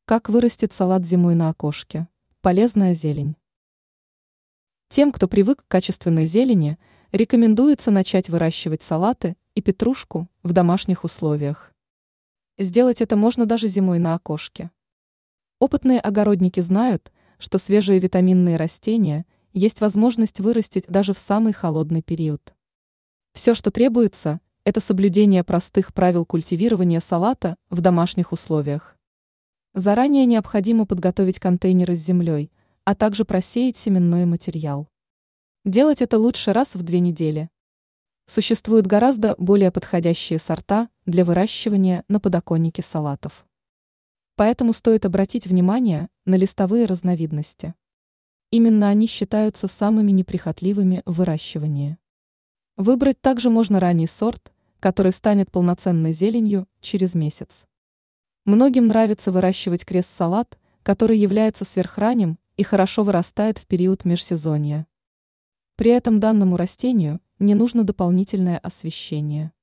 Как вырастет салат зимой на окошке? Полезная зелень. Тем, кто привык к качественной зелени, рекомендуется начать выращивать салаты и петрушку в домашних условиях. Сделать это можно даже зимой на окошке. Опытные огородники знают, что свежие витаминные растения есть возможность вырастить даже в самый холодный период. Все, что требуется, это соблюдение простых правил культивирования салата в домашних условиях. Заранее необходимо подготовить контейнеры с землей, а также просеять семенной материал. Делать это лучше раз в 2 недели. Существуют гораздо более подходящие сорта для выращивания на подоконнике салатов. Поэтому стоит обратить внимание на листовые разновидности. Именно они считаются самыми неприхотливыми в выращивании. Выбрать также можно ранний сорт, который станет полноценной зеленью через месяц. Многим нравится выращивать крест-салат, который является сверхранним и хорошо вырастает в период межсезонья. При этом данному растению не нужно дополнительное освещение.